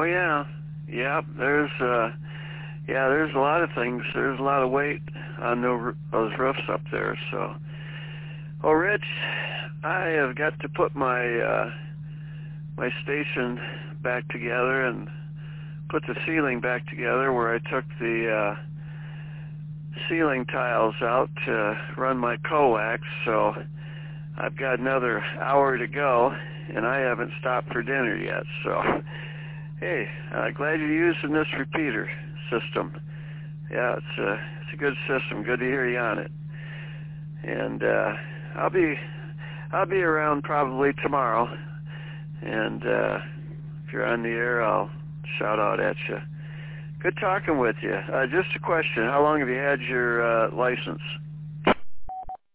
yeah. Yeah, there's a lot of things. There's a lot of weight on those roofs up there. So, well, Rich, I have got to put my my station back together and put the ceiling back together where I took the ceiling tiles out to run my coax. So I've got another hour to go, and I haven't stopped for dinner yet. So, hey, glad you're using this repeater system. Yeah, it's a good system. Good to hear you on it. And I'll be around probably tomorrow. And if you're on the air, I'll shout out at you. Good talking with you. Just a question: how long have you had your license?